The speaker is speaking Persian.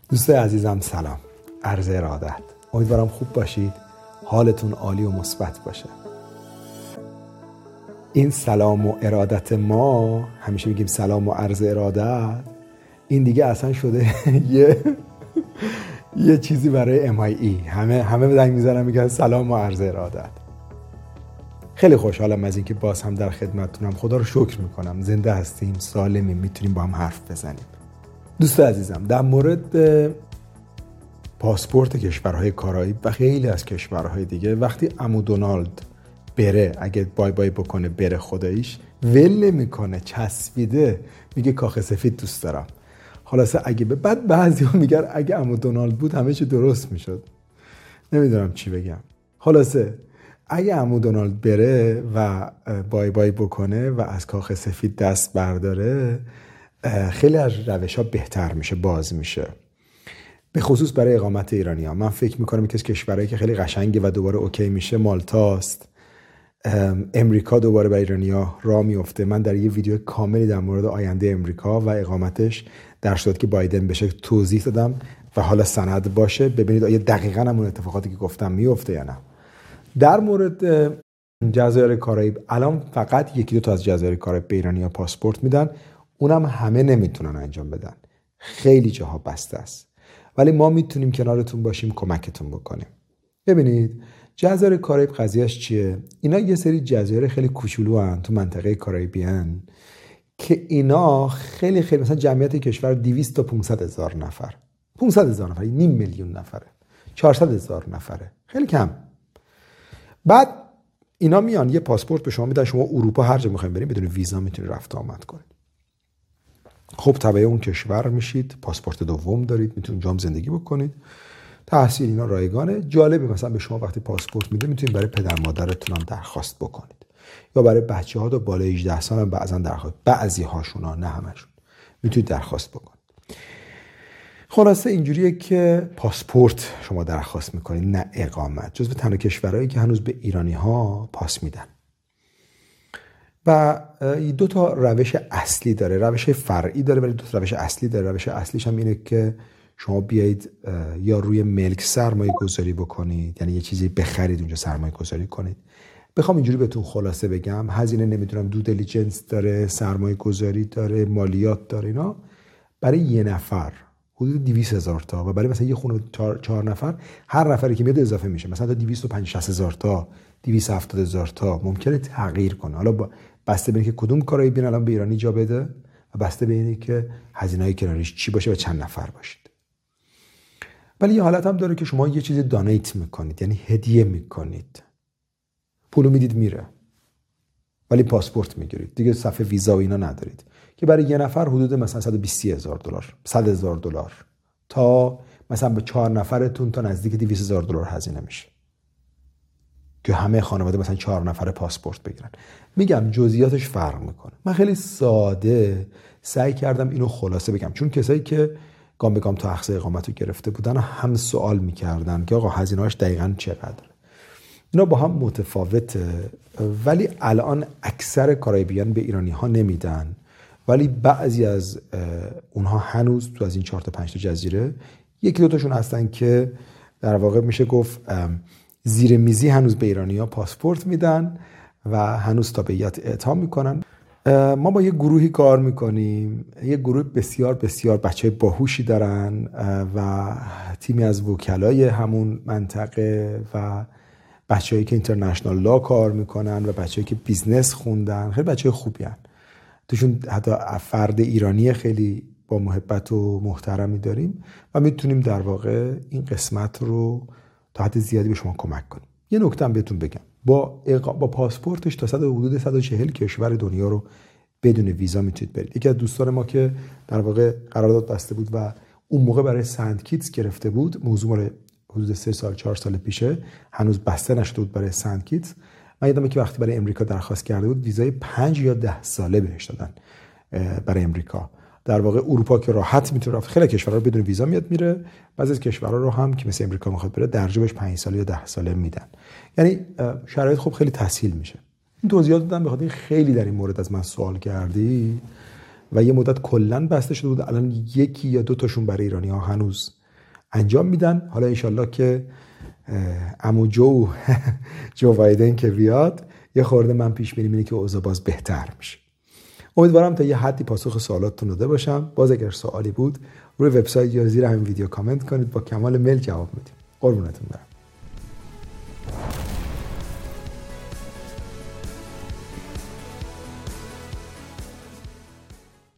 دوستای عزیزم سلام، عرض ارادت. امیدوارم خوب باشید، حالتون عالی و مثبت باشه. این سلام و ارادت ما، همیشه میگیم سلام و عرض ارادت، این دیگه اصلا شده یه چیزی برای MIE. همه به زنگ میزنن میگن سلام و عرض ارادت. خیلی خوشحالم از اینکه باز هم در خدمتتونم. خدا رو شکر میکنم زنده هستیم، سالمیم، میتونیم با هم حرف بزنیم. دوست عزیزم، در مورد پاسپورت کشورهای کارائیب و خیلی از کشورهای دیگه، وقتی عمو دونالد بره، اگه بای بای بکنه بره، خداییش ول نمیکنه، چسبیده، میگه کاخ سفید دوست دارم. خلاصه اگه بعد بعضی‌ها میگن اگه عمو دونالد بود همه چی درست میشد. نمیدونم چی بگم. خلاصه اگه عمو دونالد بره و بای بای بکنه و از کاخ سفید دست برداره، خیلی از روش‌ها بهتر میشه، باز میشه، به خصوص برای اقامت ایرانی‌ها. من فکر میکنم یکی از کشورهایی که خیلی قشنگه و دوباره اوکی میشه مالتاست. امریکا دوباره برای ایرانی‌ها راه میفته. من در یه ویدیو کاملی در مورد آینده امریکا و اقامتش در صورتی که بایدن بشه توضیح دادم و حالا سند باشه، ببینید آیا دقیقاً همون اتفاقاتی که گفتم میفته یا نه. در مورد جزایر کارائیب، الان فقط یکی دو تا از جزایر کارائیب به ایرانی‌ها پاسپورت میدن، اونم همه نمیتونن انجام بدن، خیلی جاها بسته است، ولی ما میتونیم کنارتون باشیم، کمکتون بکنیم. ببینید جزایر کارائیب قضیهش چیه؟ اینا یه سری جزایر خیلی کوچولو ان تو منطقه کارائیبیان که اینا خیلی مثلا جمعیت کشور 200 تا 500 هزار نفر، 500 هزار نفر، نیم میلیون نفره، 400 هزار نفره، خیلی کم. بعد اینا میان یه پاسپورت به شما میدن، شما اروپا هر جا میخواین برید بدون ویزا میتونید رفت آمد کنید. خب تبع اون کشور میشید، پاسپورت دوم دارید، میتونید اونجا زندگی بکنید، تحصیل اینا رایگانه. جالبه مثلا به شما وقتی پاسپورت میده میتونید برای پدر مادرتون هم درخواست بکنید، یا برای بچه‌ها تا بالای 18 سال هم بعضا درخواست، بعضی هاشون ها، نه همشون، میتونید درخواست بکنید. خلاصه اینجوریه که پاسپورت شما درخواست میکنید، نه اقامت. جزو تنها کشورهایی که هنوز به ایرانی‌ها پاس میدن. و دو تا روش اصلی داره، روش فرعی داره ولی دو تا روش اصلی داره. روش اصلیش هم اینه که شما بیایید یا روی ملک سرمایه گذاری بکنید، یعنی یه چیزی بخرید اونجا سرمایه گذاری کنید. بخوام اینجوری بهتون خلاصه بگم، هزینه نمیدونم دو دیلیجنس داره، سرمایه گذاری داره، مالیات داره. اینا برای یه نفر حدود 200,000 تا و برای مثلا یه خونه 4 نفر هر نفری که میاد اضافه میشه، مثلا تا 250,000 تا 270,000 تا ممکنه تغییر کنه. حالا بسته به اینکه کدوم کارایی بیان الان به ایرانی جا بده و بسته به اینه که هزینه‌های کناریش چی باشه و چند نفر باشید. ولی یه حالت هم داره که شما یه چیزی دانیت میکنید، یعنی هدیه میکنید، پولو میدید میره، ولی پاسپورت میگیرید دیگه، صفحه ویزا و اینا ندارید، که برای یه نفر حدود مثلا 120,000 دلار، 100,000 دلار تا مثلا به 4 نفرتون تا نزدیک 200,000 دلار هزینه میشه که همه خانواده مثلا 4 نفر پاسپورت بگیرن. میگم جزئیاتش فرق میکنه. من خیلی ساده سعی کردم اینو خلاصه بگم، چون کسایی که گام به گام تا اقصا اقامت رو گرفته بودن هم سوال میکردن که آقا هزینه‌اش دقیقاً چقدر. اینا با هم متفاوته، ولی الان اکثر کارائیبیان به ایرانی ها نمیدن، ولی بعضی از اونها هنوز تو از این 4 تا 5 تا جزیره یکی دو تاشون هستن که در واقع میشه گفت زیر میزی هنوز به ایرانی‌ها پاسپورت میدن و هنوز تابعیت اعطا میکنن. ما با یه گروهی کار میکنیم، یه گروه بسیار بسیار بچهای باهوشی دارن و تیمی از وکلای همون منطقه و بچه‌هایی که اینترنشنال لا کار میکنن و بچه‌هایی که بیزنس خوندن، خیلی بچه‌های خوبی هن. توشون حتی فرد ایرانی خیلی با محبت و محترمی داریم و میتونیم در واقع این قسمت رو تا حد زیادی به شما کمک کنیم. یه نکته هم بهتون بگم، با پاسپورتش تا حدود 140 کشور دنیا رو بدون ویزا میتونید برید. یکی از دوستان ما که در واقع قرارداد بسته بود و اون موقع برای سنت کیتس گرفته بود، موضوع حدود 3 سال 4 سال پیشه، هنوز بسته نشده بود برای سنت کیتس. من یادمه که وقتی برای امریکا درخواست کرده بود ویزای 5 یا 10 ساله بهش دادن برای امریکا. در واقع اروپا که راحت میتونه رفت، خیلی کشورها رو بدون ویزا میاد میره، بعضی از کشورها رو هم که مثل امریکا میخواد بره درجهش 5 سال یا 10 ساله میدن. یعنی شرایط خوب خیلی تسهیل میشه. این توضیحات دادم بخاطر این خیلی در این مورد از من سوال کردی و یه مدت کلا بسته شده بود. الان یکی یا دو تاشون برای ایرانی ها هنوز انجام میدن. حالا انشالله که عمو جو بایدن که بیاد یه خورده من پیش بینی اینه که اوضاع باز بهتر میشه. امیدوارم تا یه حدی پاسخ سوالاتتون داده باشم. باز اگر سوالی بود روی وبسایت یا زیر همین ویدیو کامنت کنید، با کمال میل جواب میدیم. قربونتون برم.